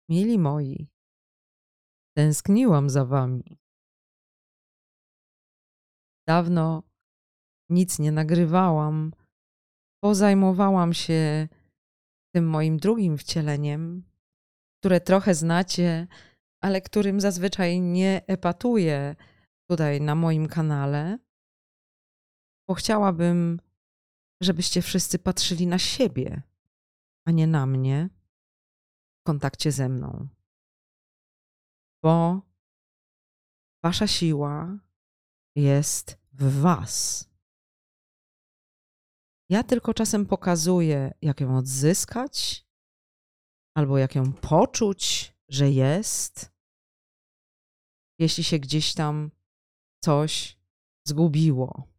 Mili moi, tęskniłam za wami. Dawno nic nie nagrywałam, bo zajmowałam się tym moim drugim wcieleniem, które trochę znacie, ale którym zazwyczaj nie epatuję tutaj na moim kanale, bo chciałabym, żebyście wszyscy patrzyli na siebie, a nie na mnie w kontakcie ze mną. Bo wasza siła jest w was. Ja tylko czasem pokazuję, jak ją odzyskać, albo jak ją poczuć, że jest, jeśli się gdzieś tam coś zgubiło.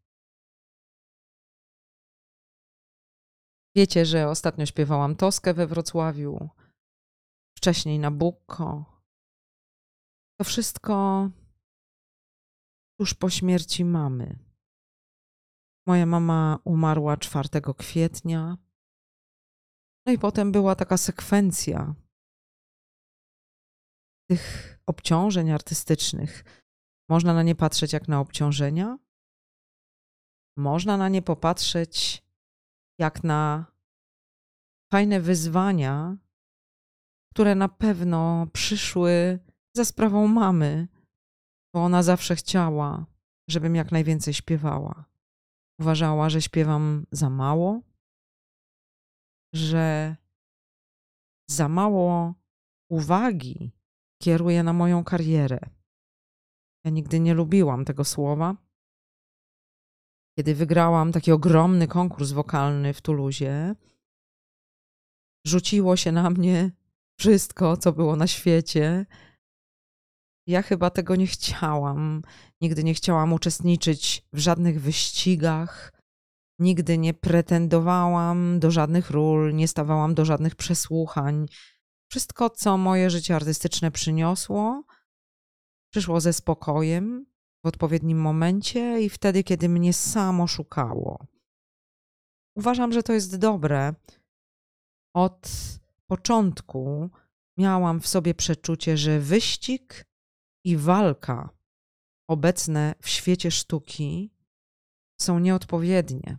Wiecie, że ostatnio śpiewałam Toskę we Wrocławiu, wcześniej Nabucco. To wszystko tuż po śmierci mamy. Moja mama umarła 4 kwietnia. No i potem była taka sekwencja tych obciążeń artystycznych. Można na nie patrzeć jak na obciążenia. Można na nie popatrzeć jak na fajne wyzwania, które na pewno przyszły za sprawą mamy, bo ona zawsze chciała, żebym jak najwięcej śpiewała. Uważała, że śpiewam za mało, że za mało uwagi kieruję na moją karierę. Ja nigdy nie lubiłam tego słowa. Kiedy wygrałam taki ogromny konkurs wokalny w Tuluzie, rzuciło się na mnie wszystko, co było na świecie. Ja chyba tego nie chciałam. Nigdy nie chciałam uczestniczyć w żadnych wyścigach. Nigdy nie pretendowałam do żadnych ról, nie stawałam do żadnych przesłuchań. Wszystko, co moje życie artystyczne przyniosło, przyszło ze spokojem, w odpowiednim momencie i wtedy, kiedy mnie samo szukało. Uważam, że to jest dobre. Od początku miałam w sobie przeczucie, że wyścig i walka obecne w świecie sztuki są nieodpowiednie,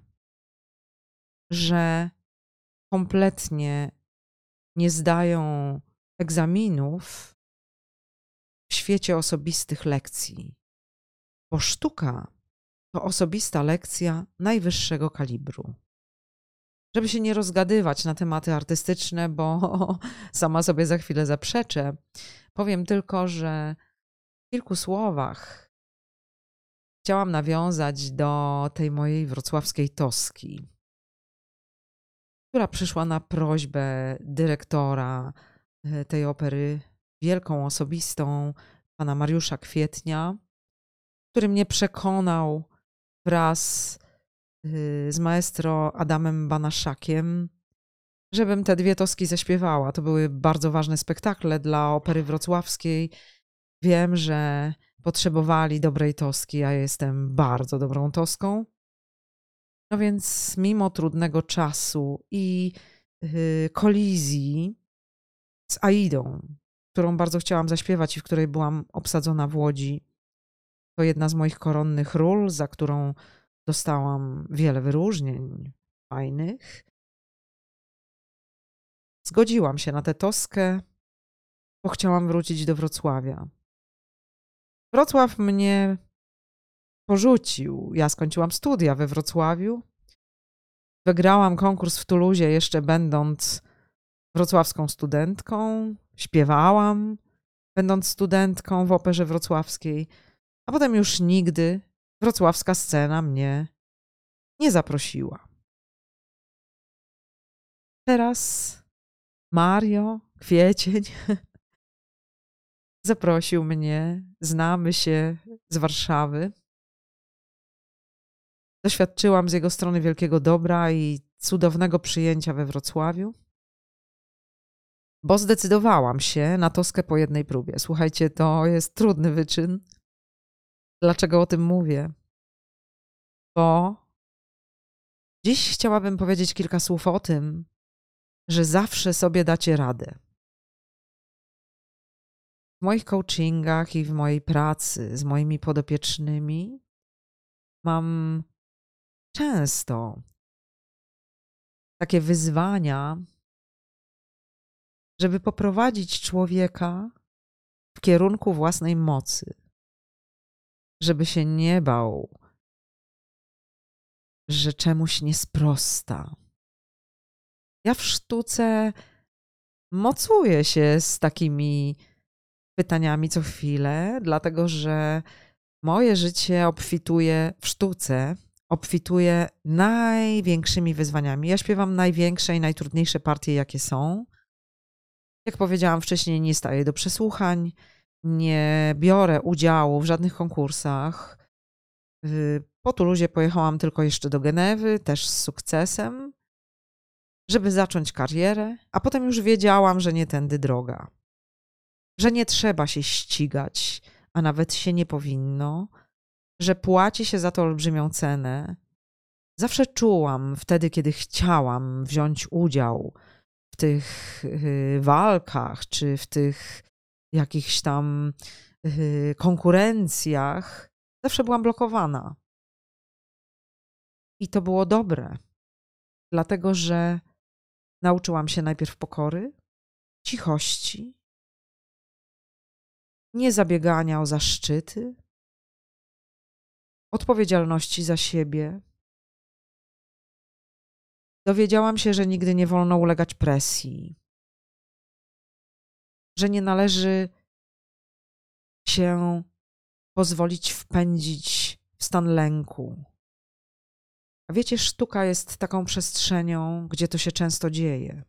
że kompletnie nie zdają egzaminów w świecie osobistych lekcji, bo sztuka to osobista lekcja najwyższego kalibru. Żeby się nie rozgadywać na tematy artystyczne, bo sama sobie za chwilę zaprzeczę, powiem tylko, że w kilku słowach chciałam nawiązać do tej mojej wrocławskiej Toski, która przyszła na prośbę dyrektora tej opery, wielką, osobistą, pana Mariusza Kwietnia, który mnie przekonał wraz z maestro Adamem Banaszakiem, żebym te 2 Toski zaśpiewała. To były bardzo ważne spektakle dla Opery Wrocławskiej. Wiem, że potrzebowali dobrej Toski, a ja jestem bardzo dobrą Toską. No więc mimo trudnego czasu i kolizji z Aidą, którą bardzo chciałam zaśpiewać i w której byłam obsadzona w Łodzi, to jedna z moich koronnych ról, za którą dostałam wiele wyróżnień fajnych. Zgodziłam się na tę Toskę, bo chciałam wrócić do Wrocławia. Wrocław mnie porzucił. Ja skończyłam studia we Wrocławiu. Wygrałam konkurs w Tuluzie, jeszcze będąc wrocławską studentką. Śpiewałam, będąc studentką w Operze Wrocławskiej. A potem już nigdy wrocławska scena mnie nie zaprosiła. Teraz Mario Kwiecień zaprosił mnie, znamy się z Warszawy. Doświadczyłam z jego strony wielkiego dobra i cudownego przyjęcia we Wrocławiu, bo zdecydowałam się na Toskę po jednej próbie. Słuchajcie, to jest trudny wyczyn. Dlaczego o tym mówię? Bo dziś chciałabym powiedzieć kilka słów o tym, że zawsze sobie dacie radę. w moich coachingach i w mojej pracy z moimi podopiecznymi mam często takie wyzwania, żeby poprowadzić człowieka w kierunku własnej mocy, żeby się nie bał, że czemuś nie sprosta. Ja w sztuce mocuję się z takimi pytaniami co chwilę, dlatego że moje życie obfituje największymi wyzwaniami. Ja śpiewam największe i najtrudniejsze partie, jakie są. Jak powiedziałam wcześniej, nie staję do przesłuchań, nie biorę udziału w żadnych konkursach. Po Tuluzie pojechałam tylko jeszcze do Genewy, też z sukcesem, żeby zacząć karierę, a potem już wiedziałam, że nie tędy droga. Że nie trzeba się ścigać, a nawet się nie powinno, że płaci się za to olbrzymią cenę. Zawsze czułam wtedy, kiedy chciałam wziąć udział w tych walkach, czy w tych jakichś tam konkurencjach, zawsze byłam blokowana. I to było dobre, dlatego że nauczyłam się najpierw pokory, cichości, niezabiegania o zaszczyty, odpowiedzialności za siebie. Dowiedziałam się, że nigdy nie wolno ulegać presji, że nie należy się pozwolić wpędzić w stan lęku. A wiecie, sztuka jest taką przestrzenią, gdzie to się często dzieje.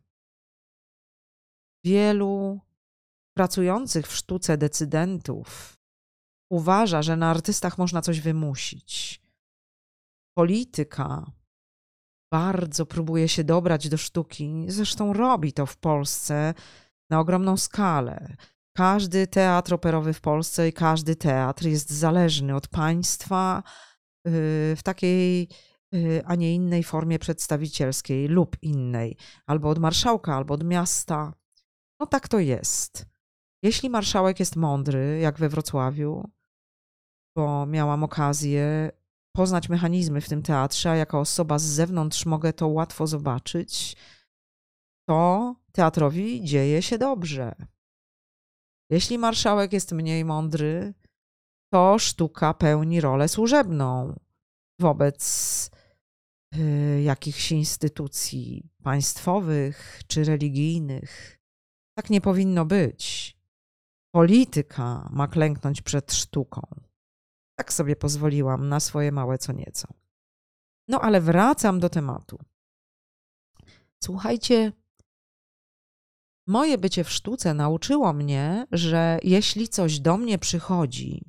Wielu pracujących w sztuce decydentów uważa, że na artystach można coś wymusić. Polityka bardzo próbuje się dobrać do sztuki, zresztą robi to w Polsce na ogromną skalę. Każdy teatr operowy w Polsce i każdy teatr jest zależny od państwa w takiej, a nie innej formie przedstawicielskiej lub innej, albo od marszałka, albo od miasta. No tak to jest. Jeśli marszałek jest mądry, jak we Wrocławiu, bo miałam okazję poznać mechanizmy w tym teatrze, a jako osoba z zewnątrz mogę to łatwo zobaczyć, to teatrowi dzieje się dobrze. Jeśli marszałek jest mniej mądry, to sztuka pełni rolę służebną wobec jakichś instytucji państwowych czy religijnych. Tak nie powinno być. Polityka ma klęknąć przed sztuką. Tak sobie pozwoliłam na swoje małe co nieco. No ale wracam do tematu. Słuchajcie, moje bycie w sztuce nauczyło mnie, że jeśli coś do mnie przychodzi,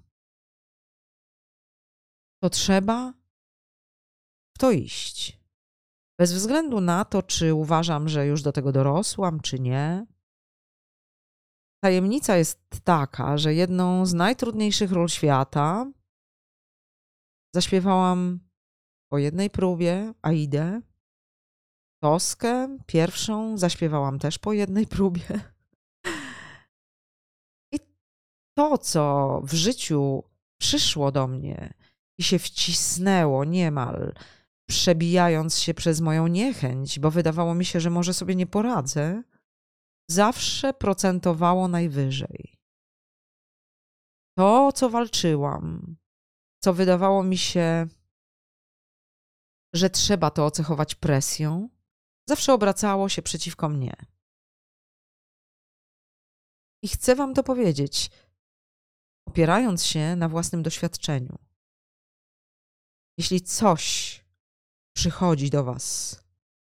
to trzeba w to iść. Bez względu na to, czy uważam, że już do tego dorosłam, czy nie. Tajemnica jest taka, że jedną z najtrudniejszych ról świata zaśpiewałam po jednej próbie Aidę. Toskę pierwszą zaśpiewałam też po jednej próbie. I to, co w życiu przyszło do mnie i się wcisnęło niemal, przebijając się przez moją niechęć, bo wydawało mi się, że może sobie nie poradzę, zawsze procentowało najwyżej. To, co walczyłam, co wydawało mi się, że trzeba to ocechować presją, zawsze obracało się przeciwko mnie. I chcę wam to powiedzieć, opierając się na własnym doświadczeniu. Jeśli coś przychodzi do was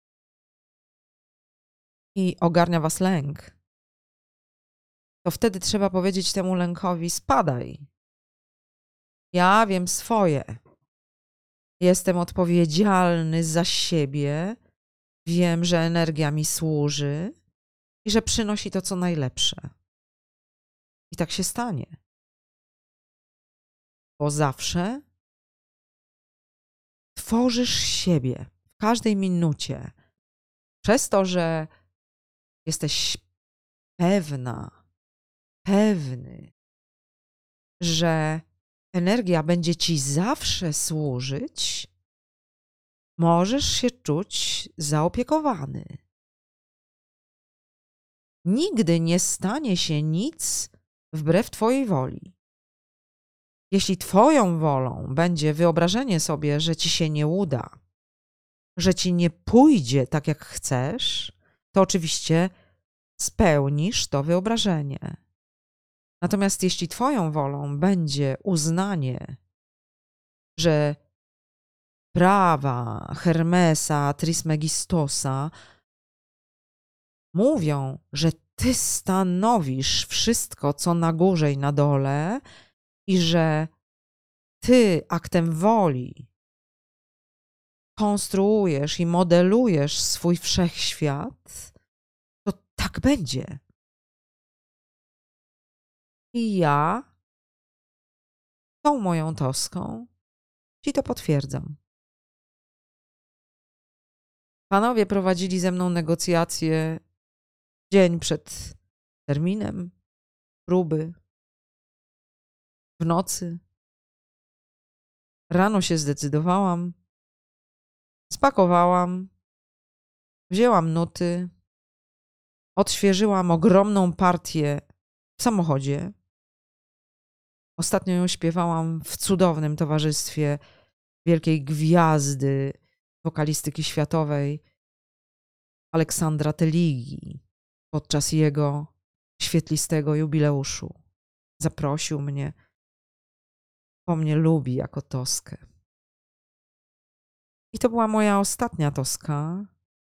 i ogarnia was lęk, to wtedy trzeba powiedzieć temu lękowi: spadaj. Ja wiem swoje. Jestem odpowiedzialny za siebie. Wiem, że energia mi służy i że przynosi to, co najlepsze. I tak się stanie. Bo zawsze tworzysz siebie w każdej minucie. Przez to, że jesteś pewna, pewny, że energia będzie ci zawsze służyć, możesz się czuć zaopiekowany. Nigdy nie stanie się nic wbrew twojej woli. Jeśli twoją wolą będzie wyobrażenie sobie, że ci się nie uda, że ci nie pójdzie tak, jak chcesz, to oczywiście spełnisz to wyobrażenie. Natomiast jeśli twoją wolą będzie uznanie, że prawa Hermesa, Trismegistosa mówią, że ty stanowisz wszystko, co na górze i na dole i że ty aktem woli konstruujesz i modelujesz swój wszechświat, to tak będzie. I ja tą moją toską ci to potwierdzam. Panowie prowadzili ze mną negocjacje dzień przed terminem próby, w nocy. Rano się zdecydowałam, spakowałam, wzięłam nuty, odświeżyłam ogromną partię w samochodzie. Ostatnio ją śpiewałam w cudownym towarzystwie wielkiej gwiazdy wokalistyki światowej Aleksandra Teligi podczas jego świetlistego jubileuszu. Zaprosił mnie, bo mnie lubi jako Toskę. I to była moja ostatnia Toska,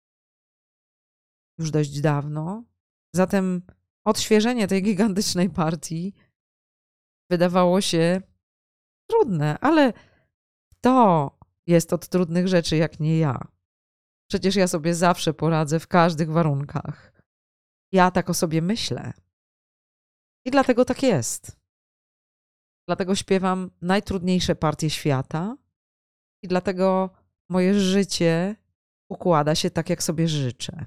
już dość dawno. Zatem odświeżenie tej gigantycznej partii wydawało się trudne, ale to jest od trudnych rzeczy jak nie ja. Przecież ja sobie zawsze poradzę w każdych warunkach. Ja tak o sobie myślę. I dlatego tak jest. Dlatego śpiewam najtrudniejsze partie świata i dlatego moje życie układa się tak, jak sobie życzę.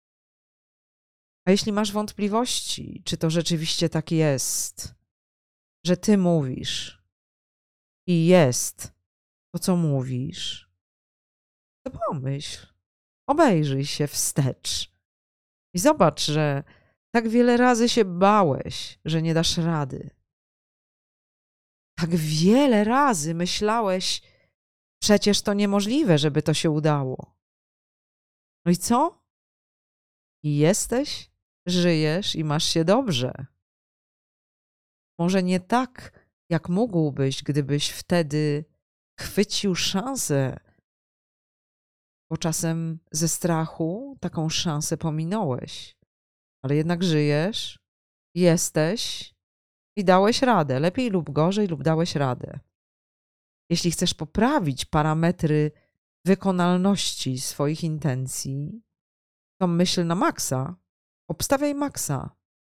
A jeśli masz wątpliwości, czy to rzeczywiście tak jest, że ty mówisz i jest to, co mówisz, to pomyśl, obejrzyj się wstecz i zobacz, że tak wiele razy się bałeś, że nie dasz rady. Tak wiele razy myślałeś, przecież to niemożliwe, żeby to się udało. No i co? I jesteś, żyjesz i masz się dobrze. Może nie tak, jak mógłbyś, gdybyś wtedy chwycił szansę, bo czasem ze strachu taką szansę pominąłeś. Ale jednak żyjesz, jesteś i dałeś radę. Lepiej lub gorzej, lub dałeś radę. Jeśli chcesz poprawić parametry wykonalności swoich intencji, to myśl na maksa. Obstawiaj maksa.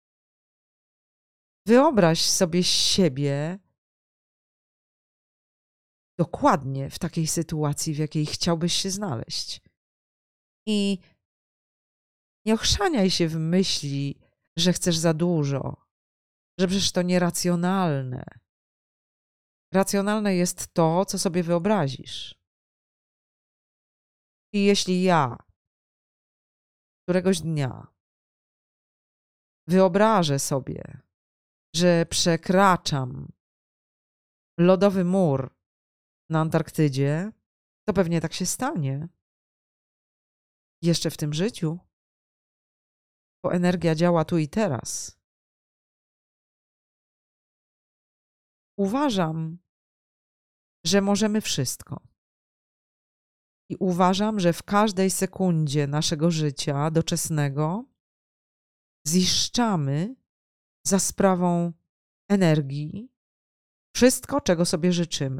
Wyobraź sobie siebie dokładnie w takiej sytuacji, w jakiej chciałbyś się znaleźć. I nie ochrzaniaj się w myśli, że chcesz za dużo, że przecież to nieracjonalne. Racjonalne jest to, co sobie wyobrazisz. I jeśli ja któregoś dnia wyobrażę sobie, że przekraczam lodowy mur na Antarktydzie, to pewnie tak się stanie. Jeszcze w tym życiu, bo energia działa tu i teraz. Uważam, że możemy wszystko. I uważam, że w każdej sekundzie naszego życia doczesnego ziszczamy za sprawą energii wszystko, czego sobie życzymy.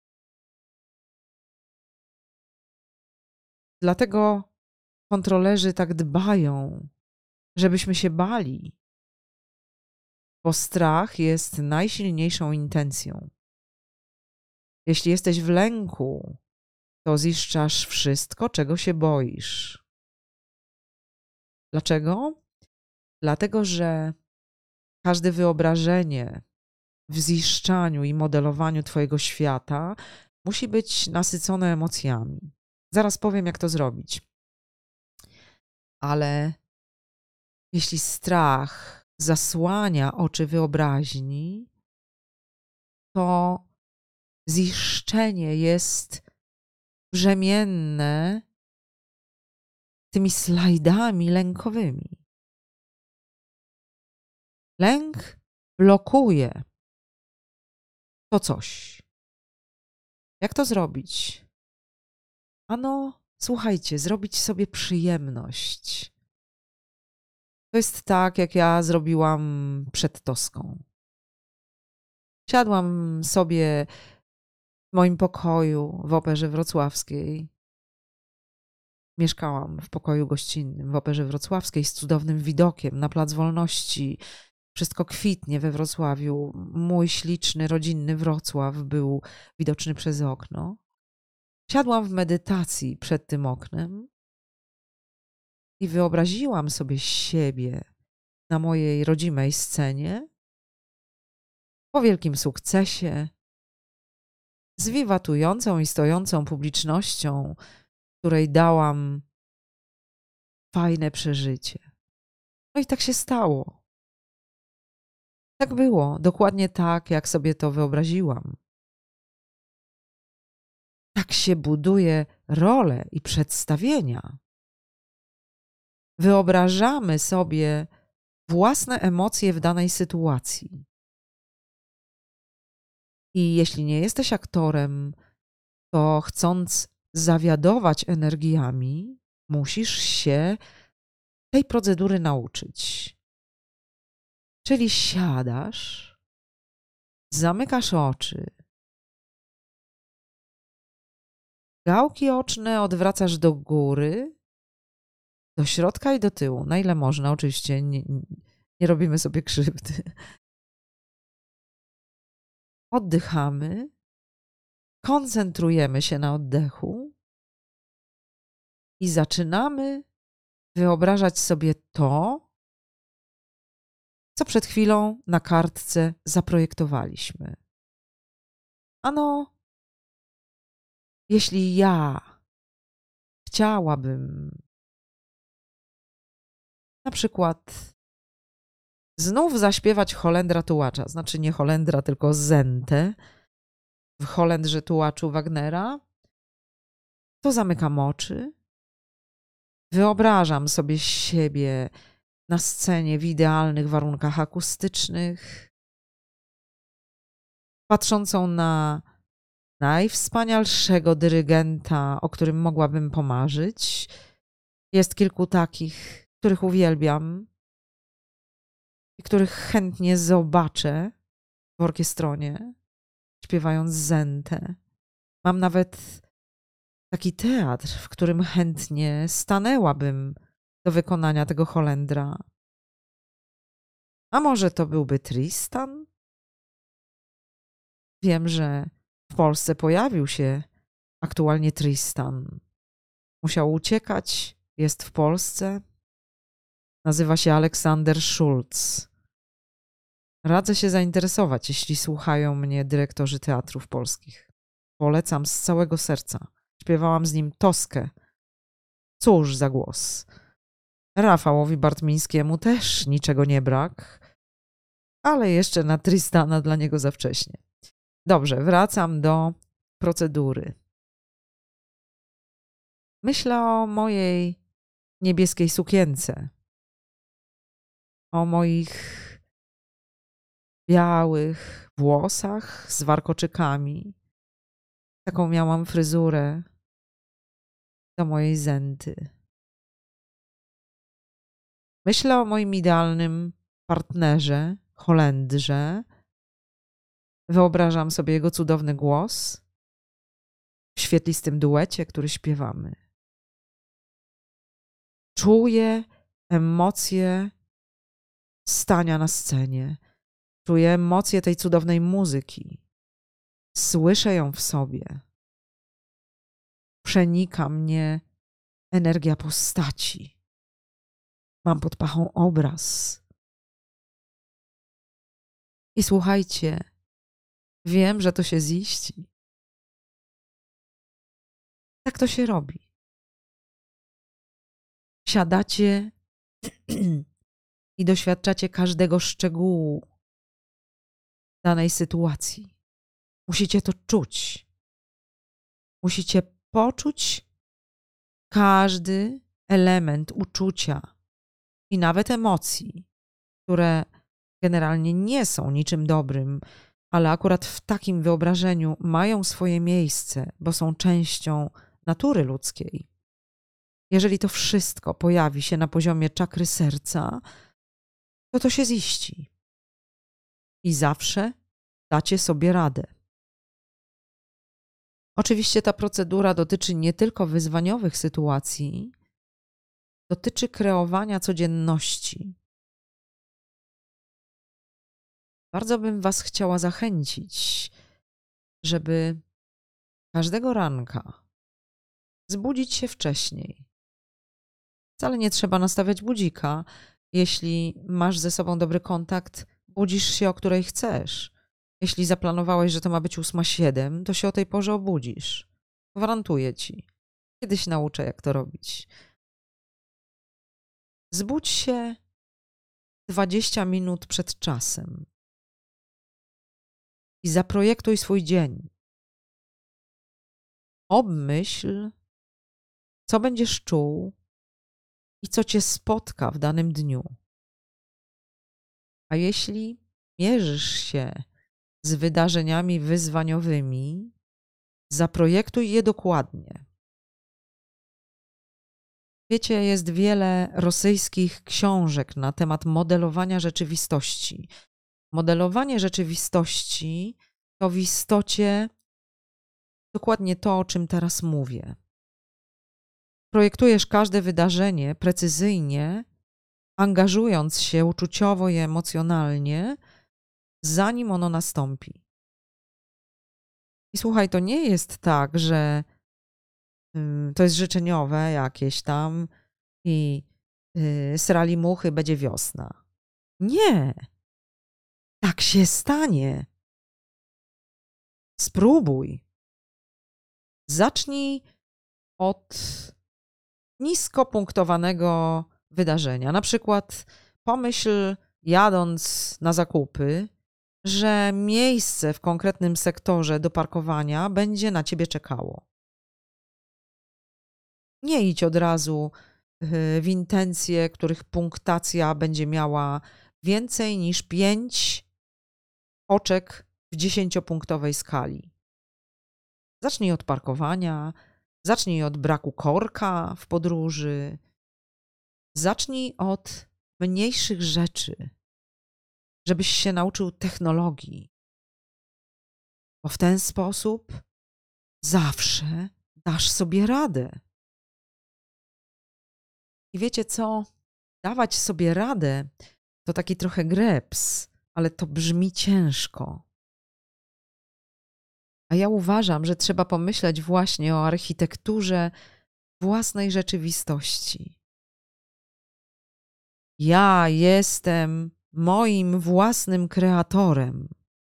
Dlatego kontrolerzy tak dbają, żebyśmy się bali, bo strach jest najsilniejszą intencją. Jeśli jesteś w lęku, to ziszczasz wszystko, czego się boisz. Dlaczego? Dlatego, że każde wyobrażenie w ziszczaniu i modelowaniu twojego świata musi być nasycone emocjami. Zaraz powiem, jak to zrobić. Ale jeśli strach zasłania oczy wyobraźni, to ziszczenie jest brzemienne tymi slajdami lękowymi. Lęk blokuje to coś. Jak to zrobić? Ano, słuchajcie, zrobić sobie przyjemność. To jest tak, jak ja zrobiłam przed Toską. Siadłam sobie w moim pokoju w Operze Wrocławskiej. Mieszkałam w pokoju gościnnym w Operze Wrocławskiej z cudownym widokiem na Plac Wolności. Wszystko kwitnie we Wrocławiu. Mój śliczny, rodzinny Wrocław był widoczny przez okno. Siadłam w medytacji przed tym oknem i wyobraziłam sobie siebie na mojej rodzimej scenie po wielkim sukcesie, z wiwatującą i stojącą publicznością, której dałam fajne przeżycie. No i tak się stało. Tak było, dokładnie tak, jak sobie to wyobraziłam. Tak się buduje role i przedstawienia. Wyobrażamy sobie własne emocje w danej sytuacji. I jeśli nie jesteś aktorem, to chcąc zawiadować energiami, musisz się tej procedury nauczyć. Czyli siadasz, zamykasz oczy, gałki oczne odwracasz do góry, do środka i do tyłu, na ile można, oczywiście nie robimy sobie krzywdy. Oddychamy, koncentrujemy się na oddechu i zaczynamy wyobrażać sobie to, co przed chwilą na kartce zaprojektowaliśmy. Ano, jeśli ja chciałabym na przykład znów zaśpiewać Holendra Tułacza, znaczy nie Holendra, tylko Zentę w Holendrze Tułaczu Wagnera, to zamykam oczy, wyobrażam sobie siebie na scenie w idealnych warunkach akustycznych, patrzącą na najwspanialszego dyrygenta, o którym mogłabym pomarzyć. Jest kilku takich, których uwielbiam i których chętnie zobaczę w orkiestronie, śpiewając Zentę. Mam nawet taki teatr, w którym chętnie stanęłabym do wykonania tego Holendra. A może to byłby Tristan? Wiem, że w Polsce pojawił się aktualnie Tristan. Musiał uciekać, jest w Polsce. Nazywa się Aleksander Schulz. Radzę się zainteresować, jeśli słuchają mnie dyrektorzy teatrów polskich. Polecam z całego serca. Śpiewałam z nim Toskę. Cóż za głos. Rafałowi Bartmińskiemu też niczego nie brak, ale jeszcze na Tristana dla niego za wcześnie. Dobrze, wracam do procedury. Myślę o mojej niebieskiej sukience, o moich białych włosach z warkoczykami. Taką miałam fryzurę do mojej Zenty. Myślę o moim idealnym partnerze, Holendrze. Wyobrażam sobie jego cudowny głos w świetlistym duecie, który śpiewamy. Czuję emocje stania na scenie. Czuję emocje tej cudownej muzyki. Słyszę ją w sobie. Przenika mnie energia postaci. Mam pod pachą obraz. I słuchajcie, Wiem, że to się ziści. Tak to się robi. Siadacie i doświadczacie każdego szczegółu danej sytuacji. Musicie to czuć. Musicie poczuć każdy element uczucia i nawet emocji, które generalnie nie są niczym dobrym, ale akurat w takim wyobrażeniu mają swoje miejsce, bo są częścią natury ludzkiej. Jeżeli to wszystko pojawi się na poziomie czakry serca, to się ziści. I zawsze dacie sobie radę. Oczywiście ta procedura dotyczy nie tylko wyzwaniowych sytuacji, dotyczy kreowania codzienności. Bardzo bym Was chciała zachęcić, żeby każdego ranka zbudzić się wcześniej. Wcale nie trzeba nastawiać budzika. Jeśli masz ze sobą dobry kontakt, budzisz się, o której chcesz. Jeśli zaplanowałeś, że to ma być 8:07, to się o tej porze obudzisz. Gwarantuję Ci. Kiedyś nauczę, jak to robić. Zbudź się 20 minut przed czasem i zaprojektuj swój dzień. Obmyśl, co będziesz czuł i co Cię spotka w danym dniu. A jeśli mierzysz się z wydarzeniami wyzwaniowymi, zaprojektuj je dokładnie. Wiecie, jest wiele rosyjskich książek na temat modelowania rzeczywistości. Modelowanie rzeczywistości to w istocie dokładnie to, o czym teraz mówię. Projektujesz każde wydarzenie precyzyjnie, angażując się uczuciowo i emocjonalnie, zanim ono nastąpi. I słuchaj, to nie jest tak, że to jest życzeniowe jakieś tam i srali muchy, będzie wiosna. Nie. Tak się stanie. Spróbuj. Zacznij od nisko punktowanego wydarzenia. Na przykład pomyśl, jadąc na zakupy, że miejsce w konkretnym sektorze do parkowania będzie na ciebie czekało. Nie idź od razu w intencje, których punktacja będzie miała więcej niż 5 oczek w 10-punktowej skali. Zacznij od parkowania, zacznij od braku korka w podróży, zacznij od mniejszych rzeczy, żebyś się nauczył technologii. Bo w ten sposób zawsze dasz sobie radę. I wiecie co? Dawać sobie radę to taki trochę greps, ale to brzmi ciężko. A ja uważam, że trzeba pomyśleć właśnie o architekturze własnej rzeczywistości. Ja jestem moim własnym kreatorem.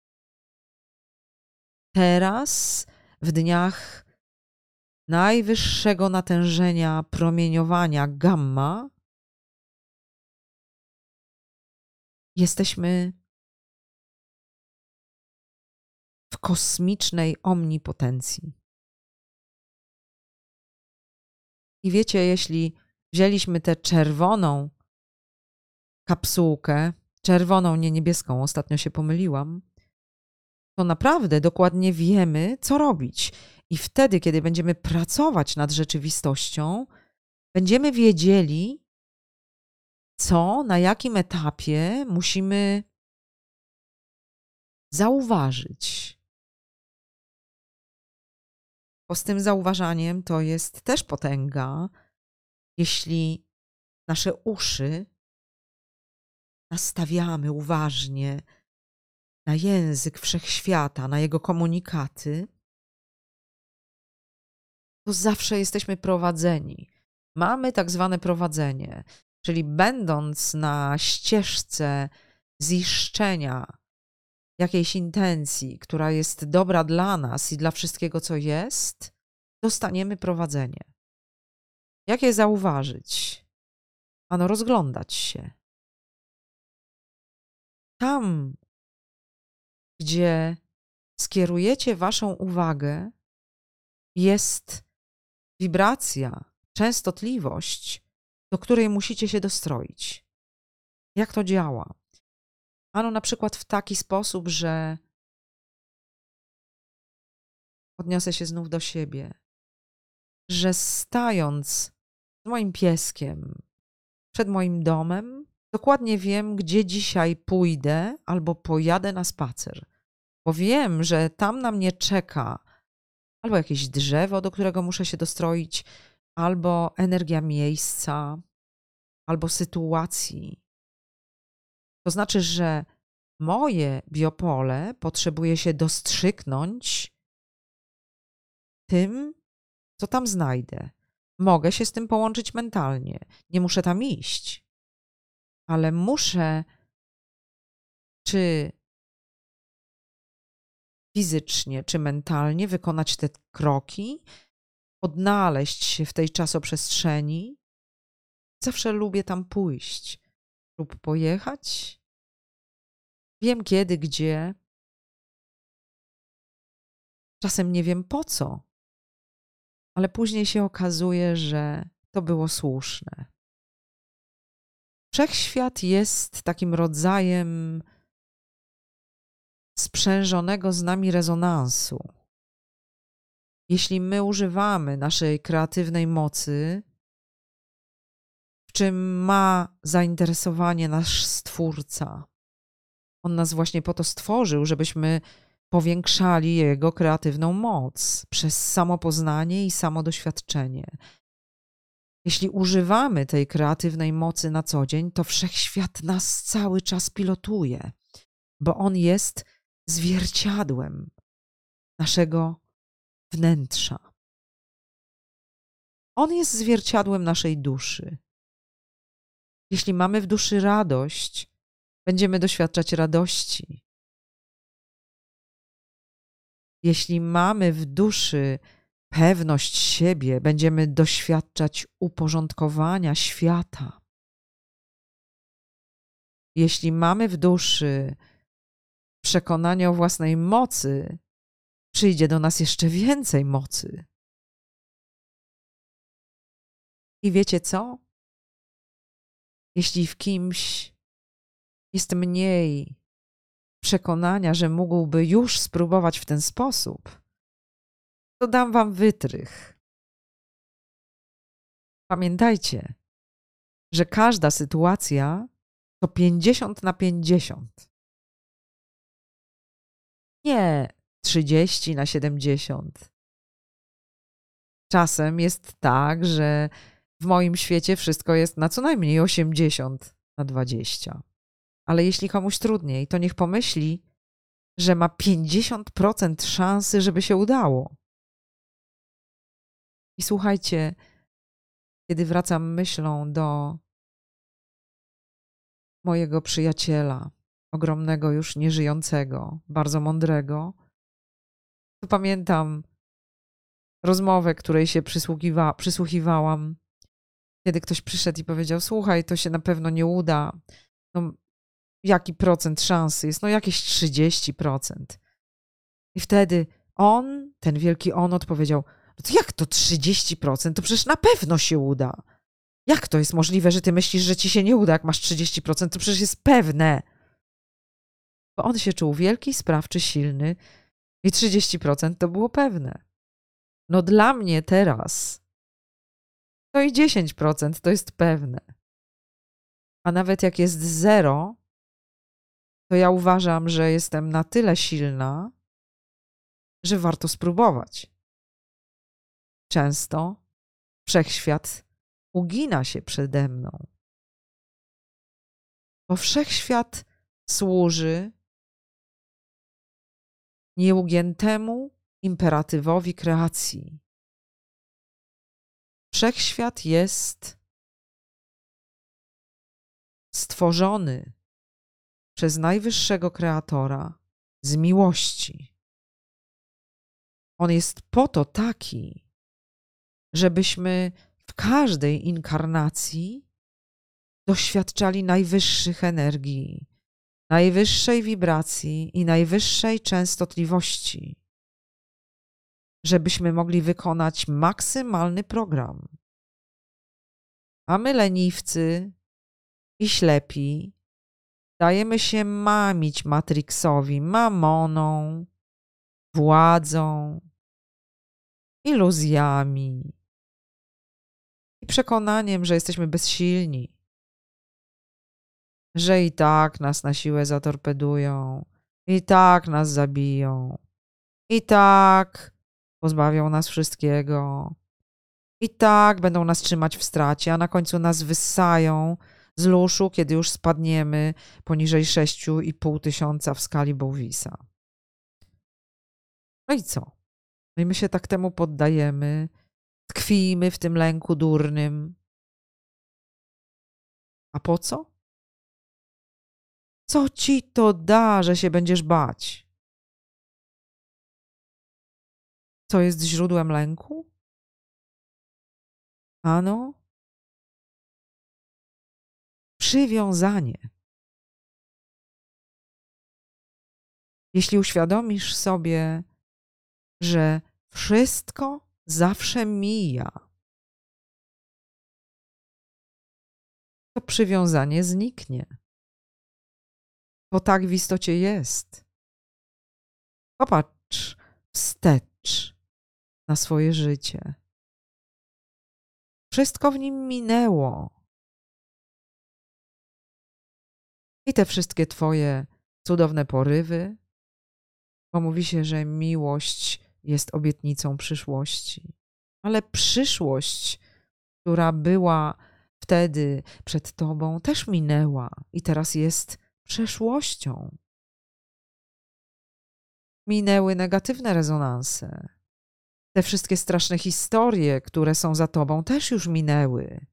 Teraz, w dniach najwyższego natężenia promieniowania gamma, jesteśmy w kosmicznej omnipotencji. I wiecie, jeśli wzięliśmy tę czerwoną kapsułkę, czerwoną, nie niebieską, ostatnio się pomyliłam, to naprawdę dokładnie wiemy, co robić. I wtedy, kiedy będziemy pracować nad rzeczywistością, będziemy wiedzieli, co, na jakim etapie musimy zauważyć. Bo z tym zauważaniem to jest też potęga, jeśli nasze uszy nastawiamy uważnie na język wszechświata, na jego komunikaty, to zawsze jesteśmy prowadzeni. Mamy tak zwane prowadzenie, czyli będąc na ścieżce ziszczenia jakiejś intencji, która jest dobra dla nas i dla wszystkiego, co jest, dostaniemy prowadzenie. Jak je zauważyć? Ano rozglądać się. Tam, gdzie skierujecie waszą uwagę, jest wibracja, częstotliwość, do której musicie się dostroić. Jak to działa? Ano na przykład w taki sposób, że odniosę się znów do siebie, że stając z moim pieskiem przed moim domem, dokładnie wiem, gdzie dzisiaj pójdę albo pojadę na spacer, bo wiem, że tam na mnie czeka albo jakieś drzewo, do którego muszę się dostroić, albo energia miejsca, albo sytuacji. To znaczy, że moje biopole potrzebuje się dostrzyknąć tym, co tam znajdę. Mogę się z tym połączyć mentalnie. Nie muszę tam iść. Ale muszę czy fizycznie, czy mentalnie wykonać te kroki, odnaleźć się w tej czasoprzestrzeni. Zawsze lubię tam pójść lub pojechać. Wiem kiedy, gdzie. Czasem nie wiem po co, ale później się okazuje, że to było słuszne. Wszechświat jest takim rodzajem sprzężonego z nami rezonansu. Jeśli my używamy naszej kreatywnej mocy, w czym ma zainteresowanie nasz Stwórca, On nas właśnie po to stworzył, żebyśmy powiększali Jego kreatywną moc przez samopoznanie i samodoświadczenie. Jeśli używamy tej kreatywnej mocy na co dzień, to Wszechświat nas cały czas pilotuje, bo On jest zwierciadłem naszego wnętrza. On jest zwierciadłem naszej duszy. Jeśli mamy w duszy radość, będziemy doświadczać radości. Jeśli mamy w duszy pewność siebie, będziemy doświadczać uporządkowania świata. Jeśli mamy w duszy przekonanie o własnej mocy, przyjdzie do nas jeszcze więcej mocy. I wiecie co? Jeśli w kimś jest mniej przekonania, że mógłby już spróbować w ten sposób, to dam wam wytrych. Pamiętajcie, że każda sytuacja to 50/50. Nie 30/70. Czasem jest tak, że w moim świecie wszystko jest na co najmniej 80/20. Ale jeśli komuś trudniej, to niech pomyśli, że ma 50% szansy, żeby się udało. I słuchajcie, kiedy wracam myślą do mojego przyjaciela, ogromnego już nieżyjącego, bardzo mądrego, to pamiętam rozmowę, której się przysłuchiwałam, kiedy ktoś przyszedł i powiedział: słuchaj, to się na pewno nie uda. No, jaki procent szansy jest? No jakieś 30%. I wtedy on, ten wielki on, odpowiedział: no to jak to 30%? To przecież na pewno się uda. Jak to jest możliwe, że ty myślisz, że ci się nie uda, jak masz 30%? To przecież jest pewne. Bo on się czuł wielki, sprawczy, silny i 30% to było pewne. No dla mnie teraz to i 10% to jest pewne. A nawet jak jest 0, to ja uważam, że jestem na tyle silna, że warto spróbować. Często wszechświat ugina się przede mną, bo wszechświat służy nieugiętemu imperatywowi kreacji. Wszechświat jest stworzony przez najwyższego kreatora z miłości. On jest po to taki, żebyśmy w każdej inkarnacji doświadczali najwyższych energii, najwyższej wibracji i najwyższej częstotliwości, żebyśmy mogli wykonać maksymalny program. A my, leniwcy i ślepi, dajemy się mamić Matrixowi, mamoną, władzą, iluzjami i przekonaniem, że jesteśmy bezsilni, że i tak nas na siłę zatorpedują, i tak nas zabiją, i tak pozbawią nas wszystkiego, i tak będą nas trzymać w stracie, a na końcu nas wyssają z luszu, kiedy już spadniemy poniżej 6,5 tysiąca w skali Bowisa. No i co? No i my się tak temu poddajemy, tkwimy w tym lęku durnym. A po co? Co ci to da, że się będziesz bać? Co jest źródłem lęku? Ano, przywiązanie. Jeśli uświadomisz sobie, że wszystko zawsze mija, to przywiązanie zniknie. Bo tak w istocie jest. Popatrz wstecz na swoje życie. Wszystko w nim minęło. I te wszystkie twoje cudowne porywy, bo mówi się, że miłość jest obietnicą przyszłości. Ale przyszłość, która była wtedy przed tobą, też minęła i teraz jest przeszłością. Minęły negatywne rezonanse. Te wszystkie straszne historie, które są za tobą, też już minęły.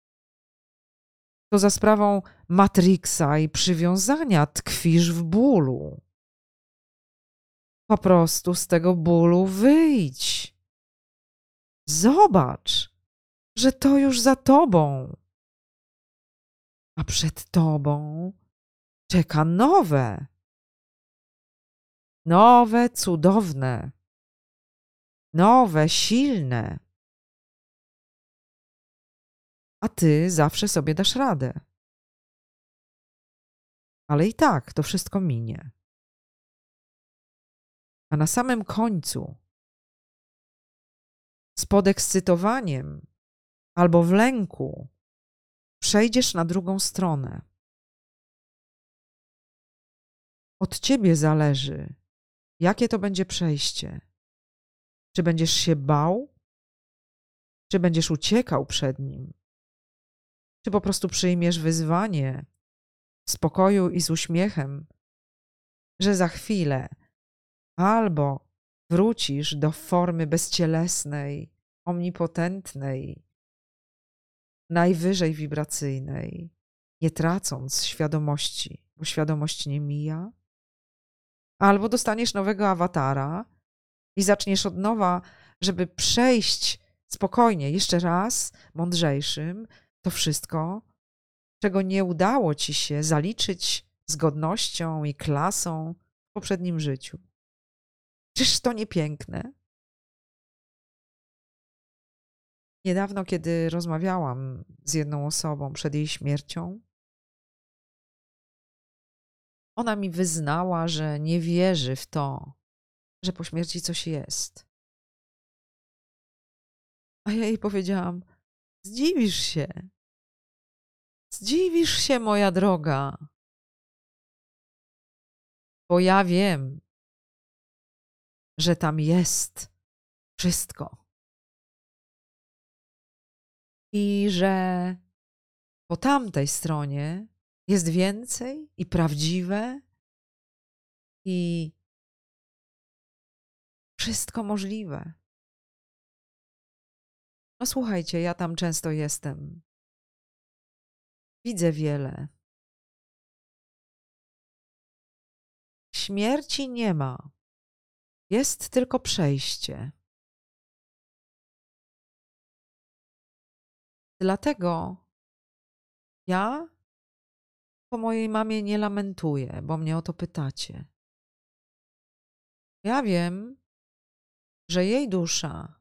To za sprawą Matrixa i przywiązania tkwisz w bólu. Po prostu z tego bólu wyjdź. Zobacz, że to już za tobą. A przed tobą czeka nowe. Nowe, cudowne. Nowe, silne. A ty zawsze sobie dasz radę. Ale i tak to wszystko minie. A na samym końcu z podekscytowaniem albo w lęku przejdziesz na drugą stronę. Od ciebie zależy, jakie to będzie przejście. Czy będziesz się bał, czy będziesz uciekał przed nim, czy po prostu przyjmiesz wyzwanie w spokoju i z uśmiechem, że za chwilę albo wrócisz do formy bezcielesnej, omnipotentnej, najwyżej wibracyjnej, nie tracąc świadomości, bo świadomość nie mija, albo dostaniesz nowego awatara i zaczniesz od nowa, żeby przejść spokojnie, jeszcze raz, mądrzejszym, to wszystko, czego nie udało ci się zaliczyć z godnością i klasą w poprzednim życiu. Czyż to nie piękne? Niedawno, kiedy rozmawiałam z jedną osobą przed jej śmiercią, ona mi wyznała, że nie wierzy w to, że po śmierci coś jest. A ja jej powiedziałam, zdziwisz się, moja droga, bo ja wiem, że tam jest wszystko. I że po tamtej stronie jest więcej i prawdziwe i wszystko możliwe. No słuchajcie, ja tam często jestem. Widzę wiele. Śmierci nie ma. Jest tylko przejście. Dlatego ja po mojej mamie nie lamentuję, bo mnie o to pytacie. Ja wiem, że jej dusza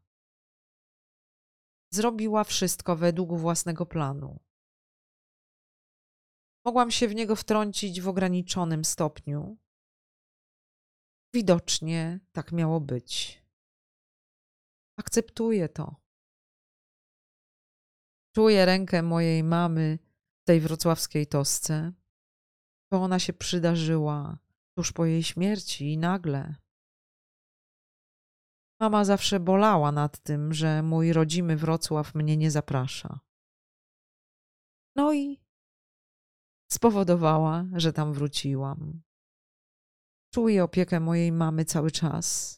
zrobiła wszystko według własnego planu. Mogłam się w niego wtrącić w ograniczonym stopniu. Widocznie tak miało być. Akceptuję to. Czuję rękę mojej mamy w tej wrocławskiej tosce, bo ona się przydarzyła tuż po jej śmierci i nagle. Mama zawsze bolała nad tym, że mój rodzimy Wrocław mnie nie zaprasza. No i spowodowała, że tam wróciłam. Czuję opiekę mojej mamy cały czas,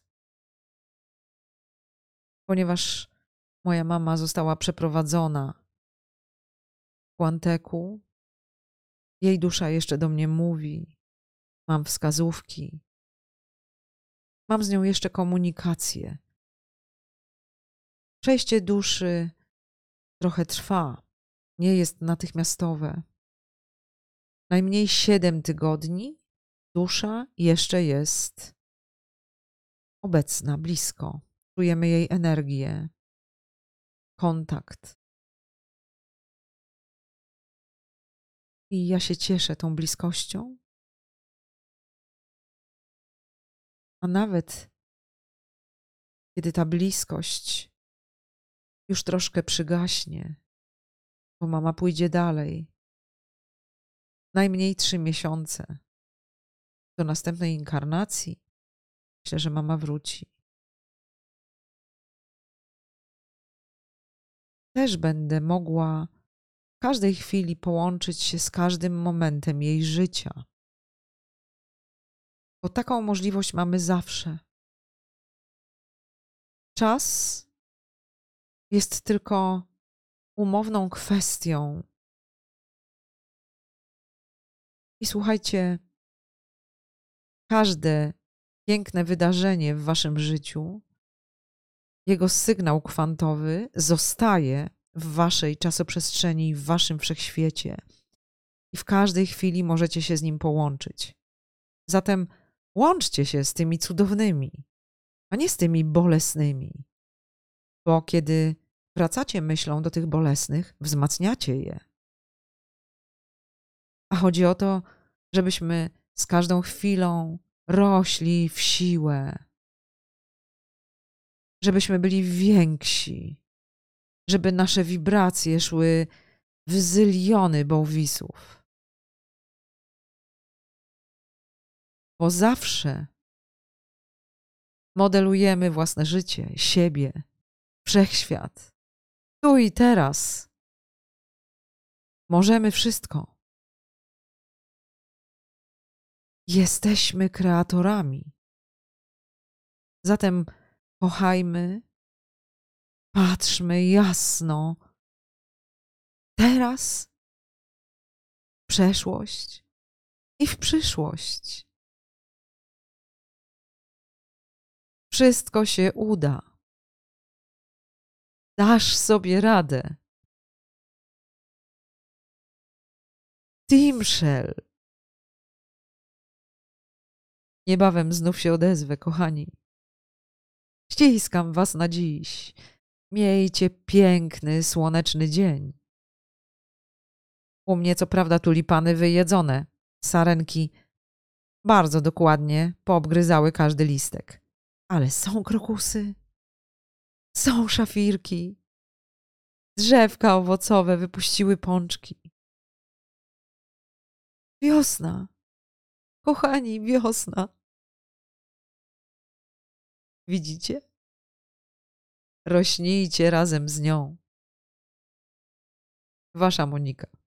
ponieważ moja mama została przeprowadzona w Kłanteku. Jej dusza jeszcze do mnie mówi. Mam wskazówki. Mam z nią jeszcze komunikację. Przejście duszy trochę trwa. Nie jest natychmiastowe. Najmniej 7 tygodni dusza jeszcze jest obecna, blisko. Czujemy jej energię, kontakt. I ja się cieszę tą bliskością. A nawet kiedy ta bliskość już troszkę przygaśnie, bo mama pójdzie dalej, najmniej 3 miesiące do następnej inkarnacji, myślę, że mama wróci. Też będę mogła w każdej chwili połączyć się z każdym momentem jej życia. Bo taką możliwość mamy zawsze. Czas jest tylko umowną kwestią. I słuchajcie, każde piękne wydarzenie w waszym życiu, jego sygnał kwantowy zostaje w waszej czasoprzestrzeni, w waszym wszechświecie i w każdej chwili możecie się z nim połączyć. Zatem łączcie się z tymi cudownymi, a nie z tymi bolesnymi, bo kiedy wracacie myślą do tych bolesnych, wzmacniacie je. A chodzi o to, żebyśmy z każdą chwilą rośli w siłę, żebyśmy byli więksi, żeby nasze wibracje szły w zyliony bołwisów. Bo zawsze modelujemy własne życie, siebie, wszechświat. Tu i teraz możemy wszystko. Jesteśmy kreatorami. Zatem kochajmy, patrzmy jasno teraz, w przeszłość i w przyszłość. Wszystko się uda. Dasz sobie radę. Timshel. Niebawem znów się odezwę, kochani. Ściskam was na dziś. Miejcie piękny, słoneczny dzień. U mnie co prawda tulipany wyjedzone. Sarenki bardzo dokładnie poobgryzały każdy listek. Ale są krokusy, są szafirki. Drzewka owocowe wypuściły pączki. Wiosna. Kochani, wiosna. Widzicie? Rośnijcie razem z nią. Wasza Monika.